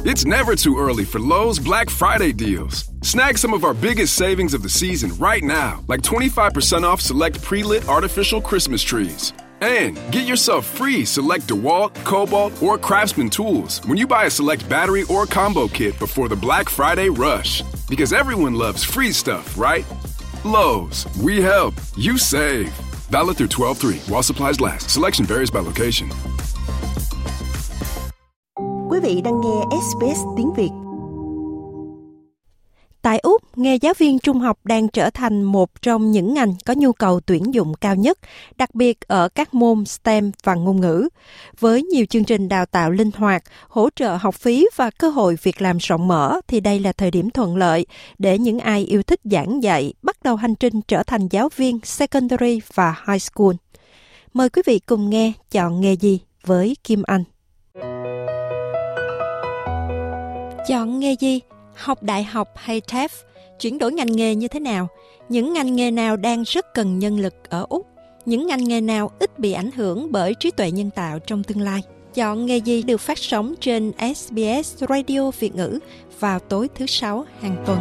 It's never too early for Lowe's Black Friday deals. Snag some of our biggest savings of the season right now, like 25% off select pre-lit artificial Christmas trees. And get yourself free select DeWalt, Cobalt, or Craftsman tools when you buy a select battery or combo kit before the Black Friday rush. Because everyone loves free stuff, right? Lowe's, we help, you save. Valid through 12/3 while supplies last. Selection varies by location. Quý vị đang nghe SBS tiếng Việt. Tại Úc, nghề giáo viên trung học đang trở thành một trong những ngành có nhu cầu tuyển dụng cao nhất, đặc biệt ở các môn STEM và ngôn ngữ. Với nhiều chương trình đào tạo linh hoạt, hỗ trợ học phí và cơ hội việc làm rộng mở, thì đây là thời điểm thuận lợi để những ai yêu thích giảng dạy bắt đầu hành trình trở thành giáo viên secondary và high school. Mời quý vị cùng nghe Chọn nghề gì với Kim Anh. Chọn nghề gì? Học đại học hay TAFE? Chuyển đổi ngành nghề như thế nào? Những ngành nghề nào đang rất cần nhân lực ở Úc? Những ngành nghề nào ít bị ảnh hưởng bởi trí tuệ nhân tạo trong tương lai? Chọn nghề gì được phát sóng trên SBS Radio Việt ngữ vào tối thứ Sáu hàng tuần.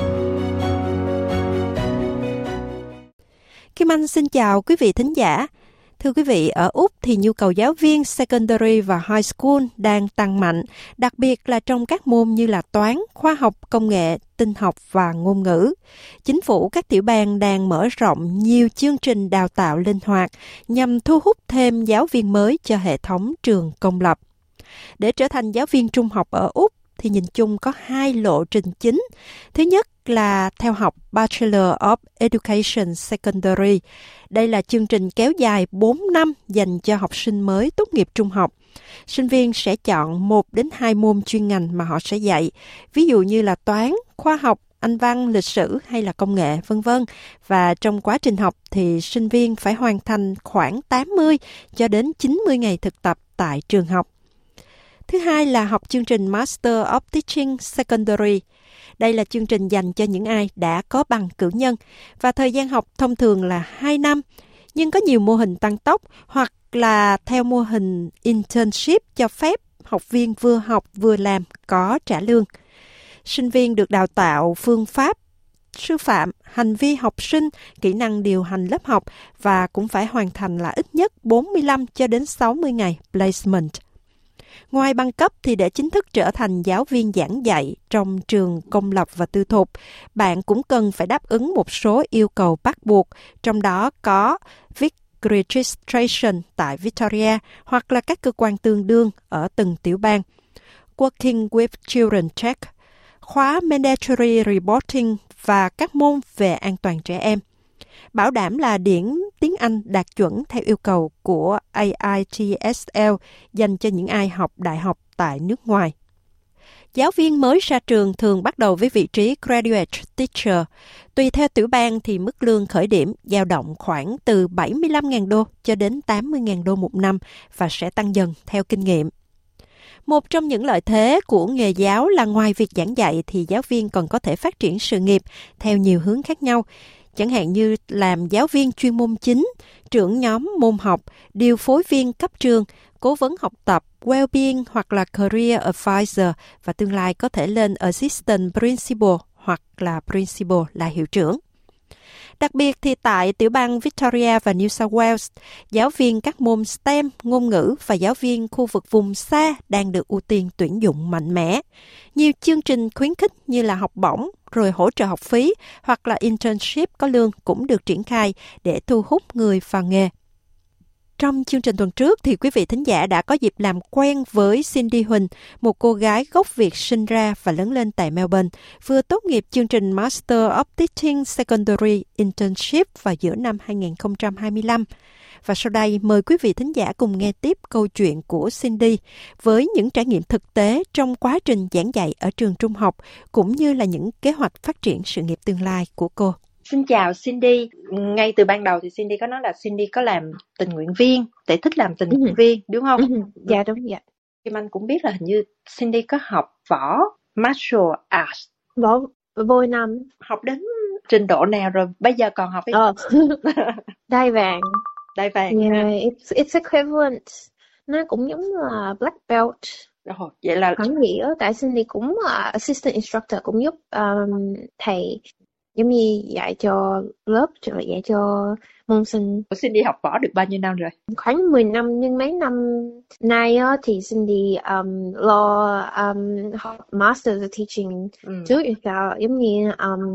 Kim Anh xin chào quý vị thính giả. Thưa quý vị, ở Úc thì nhu cầu giáo viên secondary và high school đang tăng mạnh, đặc biệt là trong các môn như là toán, khoa học, công nghệ, tin học và ngôn ngữ. Chính phủ các tiểu bang đang mở rộng nhiều chương trình đào tạo linh hoạt nhằm thu hút thêm giáo viên mới cho hệ thống trường công lập. Để trở thành giáo viên trung học ở Úc thì nhìn chung có hai lộ trình chính. Thứ nhất là theo học Bachelor of Education Secondary. Đây là chương trình kéo dài 4 năm dành cho học sinh mới tốt nghiệp trung học. Sinh viên sẽ chọn 1 đến 2 môn chuyên ngành mà họ sẽ dạy, ví dụ như là toán, khoa học, Anh văn, lịch sử hay là công nghệ, v.v. Và trong quá trình học thì sinh viên phải hoàn thành khoảng 80 cho đến 90 ngày thực tập tại trường học. Thứ hai là học chương trình Master of Teaching Secondary. Đây là chương trình dành cho những ai đã có bằng cử nhân và thời gian học thông thường là 2 năm, nhưng có nhiều mô hình tăng tốc hoặc là theo mô hình internship cho phép học viên vừa học vừa làm có trả lương. Sinh viên được đào tạo phương pháp, sư phạm, hành vi học sinh, kỹ năng điều hành lớp học và cũng phải hoàn thành là ít nhất 45 cho đến 60 ngày placement. Ngoài bằng cấp thì để chính thức trở thành giáo viên giảng dạy trong trường công lập và tư thục, bạn cũng cần phải đáp ứng một số yêu cầu bắt buộc, trong đó có Vic Registration tại Victoria hoặc là các cơ quan tương đương ở từng tiểu bang, Working with Children Check, khóa Mandatory Reporting và các môn về an toàn trẻ em. Bảo đảm là điểm tiếng Anh đạt chuẩn theo yêu cầu của AITSL dành cho những ai học đại học tại nước ngoài. Giáo viên mới ra trường thường bắt đầu với vị trí Graduate Teacher. Tùy theo tiểu bang thì mức lương khởi điểm dao động khoảng từ 75.000 đô cho đến 80.000 đô một năm và sẽ tăng dần theo kinh nghiệm. Một trong những lợi thế của nghề giáo là ngoài việc giảng dạy thì giáo viên còn có thể phát triển sự nghiệp theo nhiều hướng khác nhau. Chẳng hạn như làm giáo viên chuyên môn chính, trưởng nhóm môn học, điều phối viên cấp trường, cố vấn học tập, well-being hoặc là career advisor và tương lai có thể lên assistant principal hoặc là principal là hiệu trưởng. Đặc biệt thì tại tiểu bang Victoria và New South Wales, giáo viên các môn STEM, ngôn ngữ và giáo viên khu vực vùng xa đang được ưu tiên tuyển dụng mạnh mẽ. Nhiều chương trình khuyến khích như là học bổng, rồi hỗ trợ học phí hoặc là internship có lương cũng được triển khai để thu hút người vào nghề. Trong chương trình tuần trước thì quý vị thính giả đã có dịp làm quen với Cindy Huỳnh, một cô gái gốc Việt sinh ra và lớn lên tại Melbourne, vừa tốt nghiệp chương trình Master of Teaching Secondary Internship vào giữa năm 2025. Và sau đây mời quý vị thính giả cùng nghe tiếp câu chuyện của Cindy với những trải nghiệm thực tế trong quá trình giảng dạy ở trường trung học cũng như là những kế hoạch phát triển sự nghiệp tương lai của cô. Xin chào Cindy. Ngay từ ban đầu thì Cindy có nói là Cindy có làm tình nguyện viên, để thích làm tình nguyện viên, đúng không? Dạ đúng vậy. Kim Anh cũng biết là hình như Cindy có học võ martial arts. Võ Vôi Nam. Học đến trình độ nào rồi? Bây giờ còn học hay không? Đai vàng. Đai vàng. Yeah, it's equivalent. Nó cũng giống là black belt. Vậy là Hẳn nghĩa, tại Cindy cũng assistant instructor, cũng giúp thầy giống như dạy cho lớp, rồi dạy cho môn sinh. Cindy học võ được bao nhiêu năm rồi? Khoảng 10 năm, nhưng mấy năm nay á, thì Cindy lo học Master of Teaching trước sao, giống như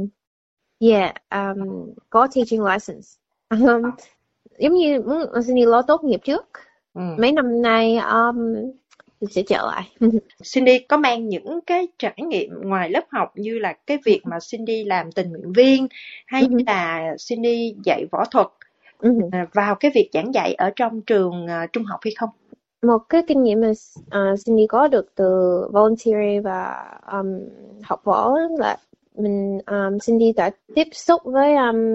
có teaching license. Giống như muốn Cindy lo tốt nghiệp trước. Mấy năm nay sẽ trở lại. Cindy có mang những cái trải nghiệm ngoài lớp học như là cái việc mà Cindy làm tình nguyện viên hay là Cindy dạy võ thuật vào cái việc giảng dạy ở trong trường trung học hay không? Một cái kinh nghiệm mà Cindy có được từ volunteer và học võ là Cindy đã tiếp xúc với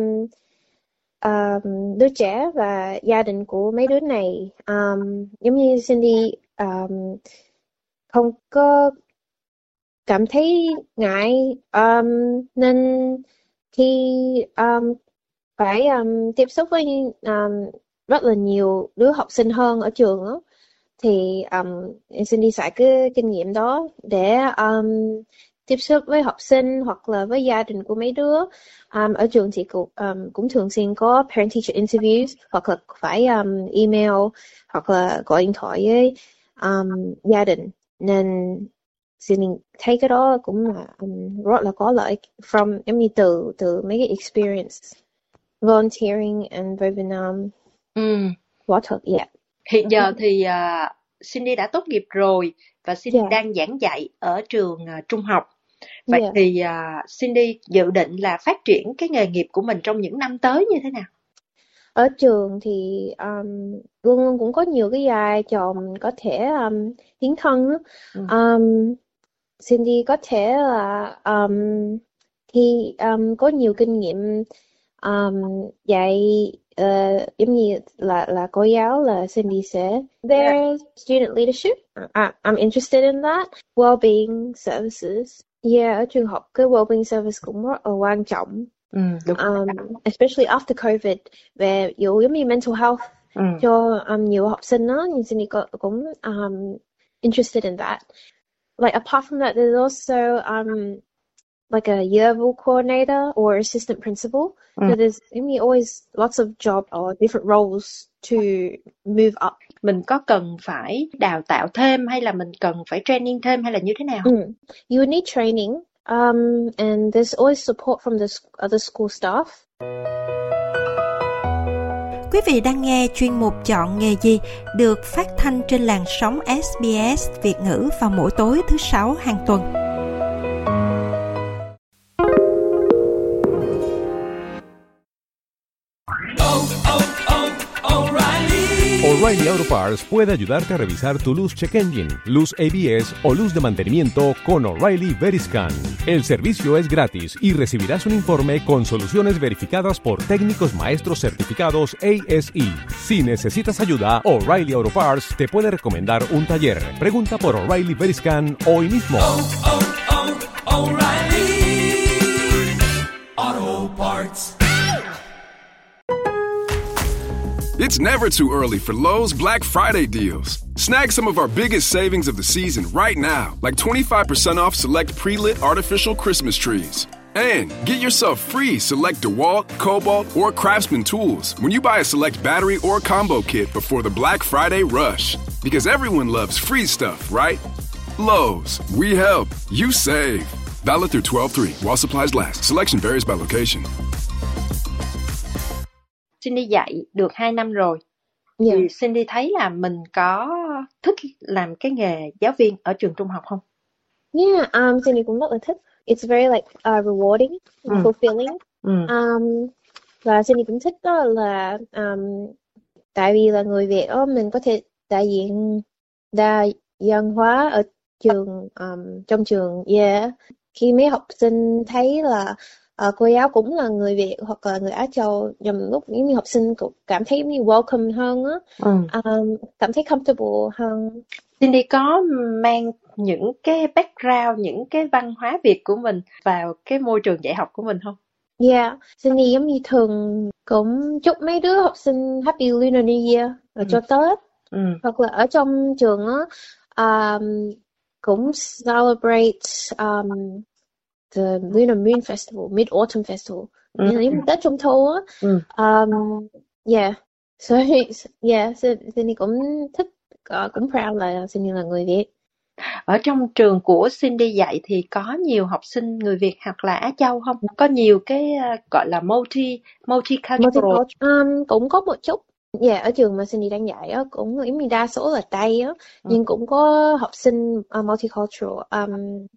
đứa trẻ và gia đình của mấy đứa này. Giống như Cindy không có cảm thấy ngại, nên khi phải tiếp xúc với rất là nhiều đứa học sinh hơn ở trường đó, thì Cindy xài cái kinh nghiệm đó để tiếp xúc với học sinh hoặc là với gia đình của mấy đứa. Ở trường thì cũng thường xuyên có parent teacher interviews, hoặc là phải email hoặc là gọi điện thoại với gia đình, nên Cindy thấy cái đó cũng là rất là có lợi from giống như từ mấy cái experience volunteering and với Việt Nam võ thuật. Hiện giờ thì Cindy đã tốt nghiệp rồi và Cindy đang giảng dạy ở trường trung học. Vậy thì Cindy dự định là phát triển cái nghề nghiệp của mình trong những năm tới như thế nào? Ở trường thì luôn luôn cũng có nhiều cái vai trò mình có thể tiến thân đó. Cindy có thể là khi có nhiều kinh nghiệm dạy, giống như là cô giáo, là Cindy sẽ their student leadership. I'm interested in that. Well-being services. Ở trường học cái well-being service cũng rất là quan trọng. Especially after COVID, về giống như mental health cho nhiều học sinh đó, nhưng Cindy cũng interested in that. Like apart from that, there's also like a yearbook coordinator or assistant principal. So there's always lots of job or different roles to move up. Mình có cần phải đào tạo thêm hay là mình cần phải training thêm hay là như thế nào? You would need training, and there's always support from the other school staff. Quý vị đang nghe chuyên mục Chọn nghề gì được phát thanh trên làn sóng SBS Việt ngữ vào mỗi tối thứ Sáu hàng tuần. O'Reilly Auto Parts puede ayudarte a revisar tu luz check engine, luz ABS o luz de mantenimiento con O'Reilly Veriscan. El servicio es gratis y recibirás un informe con soluciones verificadas por técnicos maestros certificados ASE. Si necesitas ayuda, O'Reilly Auto Parts te puede recomendar un taller. Pregunta por O'Reilly Veriscan hoy mismo. O'Reilly Auto Parts. It's never too early for Lowe's Black Friday deals. Snag some of our biggest savings of the season right now, like 25% off select pre-lit artificial Christmas trees. And get yourself free select DeWalt, Cobalt, or Craftsman tools when you buy a select battery or combo kit before the Black Friday rush. Because everyone loves free stuff, right? Lowe's, we help, you save. Valid through 12/3 while supplies last. Selection varies by location. Cindy dạy được 2 năm rồi. Thì Cindy thấy là mình có thích làm cái nghề giáo viên ở trường trung học không? Cindy cũng rất là thích. It's very like rewarding, fulfilling. Và Cindy cũng thích đó là tại vì là người Việt đó, mình có thể đại diện đa văn hóa ở trường, trong trường. Khi mấy học sinh thấy là cô giáo cũng là người Việt hoặc là người Á Châu, nhằm lúc những học sinh cũng cảm thấy như welcome hơn á, cảm thấy comfortable hơn. Cindy có mang những cái background, những cái văn hóa Việt của mình vào cái môi trường dạy học của mình không? Cindy giống như thường cũng chúc mấy đứa học sinh Happy Lunar New Year và cho Tết. Hoặc là ở trong trường á, cũng celebrate the Lunar Moon Festival, Mid-Autumn Festival. Nên là Tết Trung Thu á. Yeah. So Cindy cũng thích, cũng proud là Cindy là người Việt. Ở trong trường của Cindy dạy thì có nhiều học sinh người Việt hoặc là Á Châu không? Có nhiều cái gọi là multicultural. Cũng có một chút. Ở trường mà Cindy đang dạy á, cũng đa số là Tây á, nhưng cũng có học sinh multicultural.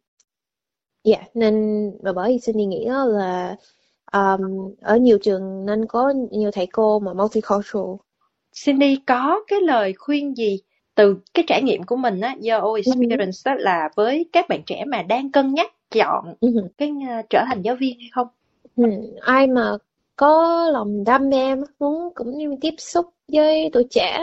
Nên bởi vì Cindy nghĩ là ở nhiều trường nên có nhiều thầy cô mà multicultural. Cindy có cái lời khuyên gì từ cái trải nghiệm của mình á, your experience đó, là với các bạn trẻ mà đang cân nhắc chọn cái trở thành giáo viên hay không? Ai mà có lòng đam mê muốn cũng như tiếp xúc với tuổi trẻ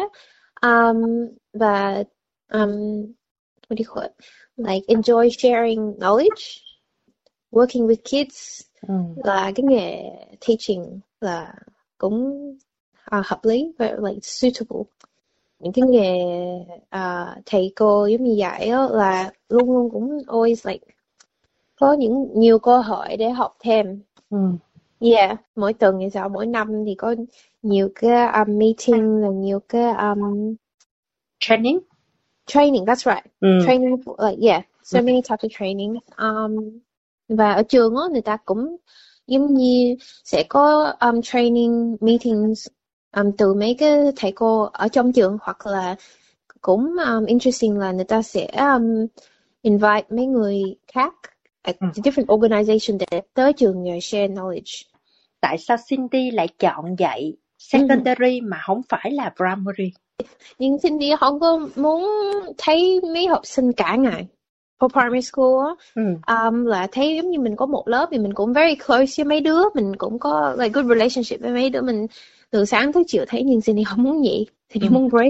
và what do you call it? Like enjoy sharing knowledge, working with kids, là cái nghề teaching là cũng hợp lý và like suitable. Những cái nghề thầy cô giống như vậy đó, là luôn luôn cũng always like có nhiều cơ hội để học thêm. Mỗi tuần thì sao, mỗi năm thì có nhiều cái meeting, là nhiều cái training, that's right. Training like so many types of training. Và ở trường á, người ta cũng giống như sẽ có training meetings từ mấy cái thầy cô ở trong trường, hoặc là cũng interesting là người ta sẽ invite mấy người khác at different organization để tới trường và share knowledge. Tại sao Cindy lại chọn dạy secondary mà không phải là primary? Nhưng Cindy không có muốn thấy mấy học sinh cả ngày. For primary school là thấy giống như mình có một lớp thì mình cũng very close với mấy đứa, mình cũng có like good relationship với mấy đứa, mình từ sáng tới chiều thấy, nhưng Cindy không muốn vậy, Cindy muốn break.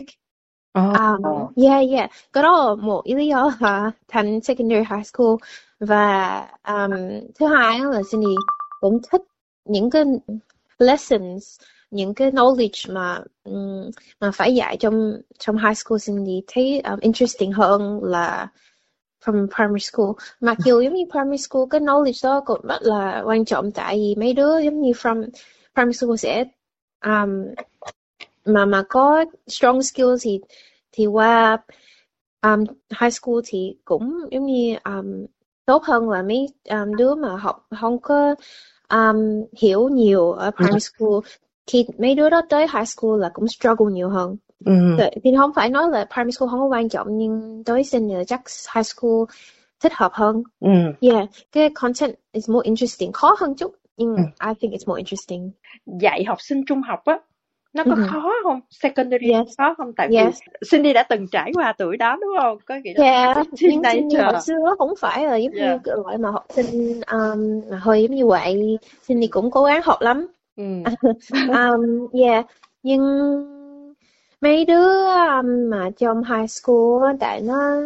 Cái đó là một lý do là thành secondary high school. Và thứ hai là Cindy cũng thích những cái lessons, những cái knowledge mà phải dạy trong high school. Cindy thấy interesting hơn là from primary school. Mặc dù giống như primary school cái knowledge đó cũng rất là quan trọng, tại vì mấy đứa giống như from primary school sẽ mà có strong skills thì qua high school thì cũng giống như tốt hơn là mấy đứa mà học không có hiểu nhiều ở primary school. Khi mấy đứa đó tới high school là cũng struggle nhiều hơn. Thì không phải nói là primary school không có quan trọng, nhưng tới senior chắc high school thích hợp hơn. Cái content is more interesting, khó hơn chút, nhưng I think it's more interesting. Dạy học sinh trung học á, nó có khó không? Secondary khó không? Tại vì Cindy đã từng trải qua tuổi đó đúng không? Có nghĩa là nhưng Cindy hồi xưa không phải là giống như loại mà học sinh mà hơi giống như vậy. Cindy cũng cố gắng học lắm. Nhưng mấy đứa mà trong high school, tại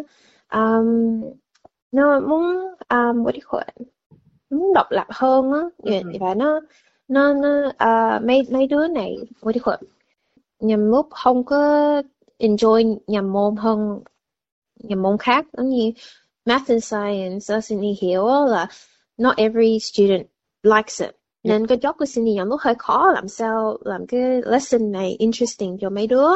nó muốn what do you call it? Muốn độc lập hơn á, và nó mấy đứa này what do you call it? Nhằm lúc không có enjoy nhằm môn hơn nhằm môn khác, giống như math and science. Cindy hiểu là not every student likes it. Nên cái job của Cindy nhằm lúc hơi khó, làm sao làm cái lesson này interesting cho mấy đứa.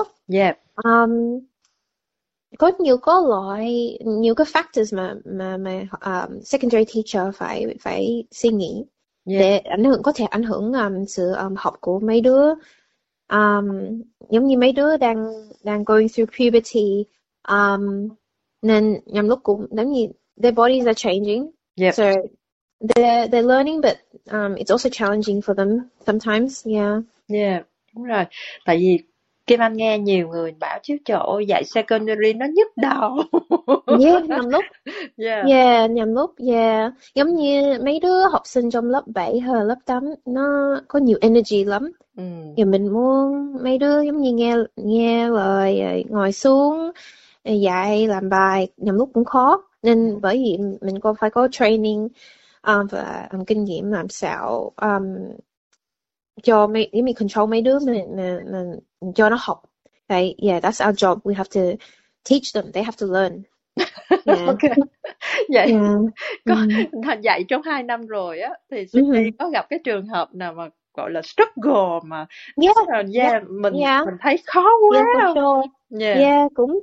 Có nhiều cái factors mà secondary teacher phải suy nghĩ để có thể ảnh hưởng sự học của mấy đứa. Giống như mấy đứa đang going through puberty, nên nhằm lúc cũng giống như their bodies are changing, so they're learning, but it's also challenging for them sometimes. Đúng rồi. Tại vì Kim Anh nghe nhiều người bảo chứ trời ơi, dạy secondary nó nhức đầu. Nhằm lúc nhằm lúc giống như mấy đứa học sinh trong lớp 7 hay là lớp 8 nó có nhiều energy lắm. Thì mình muốn mấy đứa giống như nghe lời, ngồi xuống dạy làm bài, nhằm lúc cũng khó. Nên bởi vì mình phải có training và kinh nghiệm làm sao cho mấy control mấy đứa mình cho nó học. That's our job. We have to teach them. They have to learn. Okay. Vậy có dạy trong 2 năm rồi á thì Cindy có gặp cái trường hợp nào mà gọi là struggle mà mình thấy khó quá không? Cũng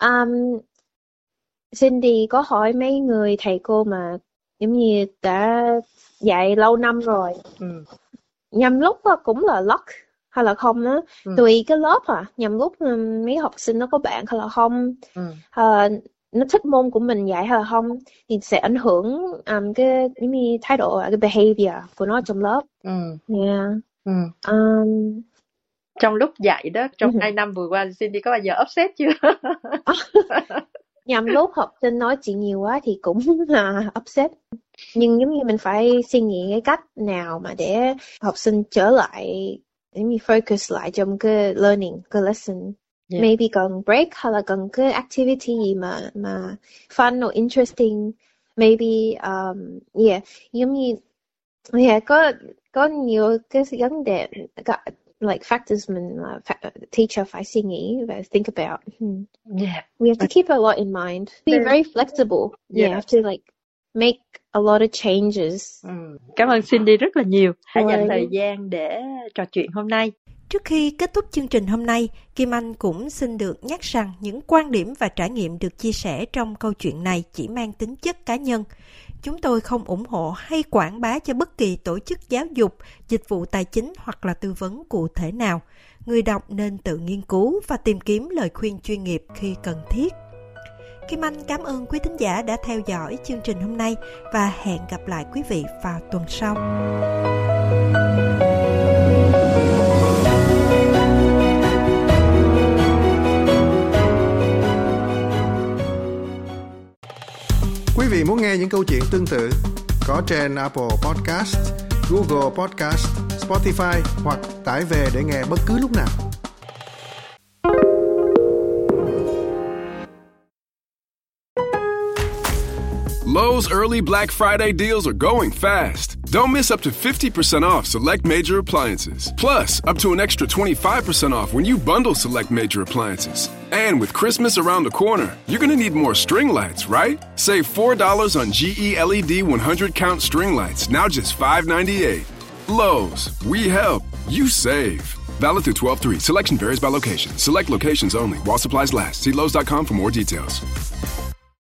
Cindy có hỏi mấy người thầy cô mà giống như đã dạy lâu năm rồi, nhầm lúc cũng là luck hay là không đó, tùy cái lớp nhầm lúc mấy học sinh nó có bạn hay là không, nó thích môn của mình dạy hay là không thì sẽ ảnh hưởng cái giống như thái độ, cái behavior của nó trong lớp. Trong lúc dạy đó, trong 2 năm vừa qua, Cindy có bao giờ upset chưa? Nhầm lúc học sinh nói chuyện nhiều quá thì cũng là upset. Nhưng giống như mình phải suy nghĩ cái cách nào mà để học sinh trở lại, giống như focus lại trong cái learning, cái lesson. Maybe cần break hay là cần cái activity gì mà fun or interesting. Maybe, giống như, có nhiều cái vấn đề, like factors mình teacher phải suy nghĩ và think about. We have to keep a lot in mind. Be very flexible. Have to like make a lot of changes. Cảm ơn Cindy rất là nhiều đã dành thời gian để trò chuyện hôm nay. Trước khi kết thúc chương trình hôm nay, Kim Anh cũng xin được nhắc rằng những quan điểm và trải nghiệm được chia sẻ trong câu chuyện này chỉ mang tính chất cá nhân. Chúng tôi không ủng hộ hay quảng bá cho bất kỳ tổ chức giáo dục, dịch vụ tài chính hoặc là tư vấn cụ thể nào. Người đọc nên tự nghiên cứu và tìm kiếm lời khuyên chuyên nghiệp khi cần thiết. Kim Anh cảm ơn quý thính giả đã theo dõi chương trình hôm nay và hẹn gặp lại quý vị vào tuần sau. Quý vị muốn nghe những câu chuyện tương tự có trên Apple Podcast, Google Podcast, Spotify hoặc tải về để nghe bất cứ lúc nào. Lowe's early Black Friday deals are going fast. Don't miss up to 50% off select major appliances. Plus, up to an extra 25% off when you bundle select major appliances. And with Christmas around the corner, you're going to need more string lights, right? Save $4 on GE LED 100-count string lights, now just $5.98. Lowe's, we help, you save. Valid through 12/3. Selection varies by location. Select locations only. While supplies last. See Lowe's.com for more details.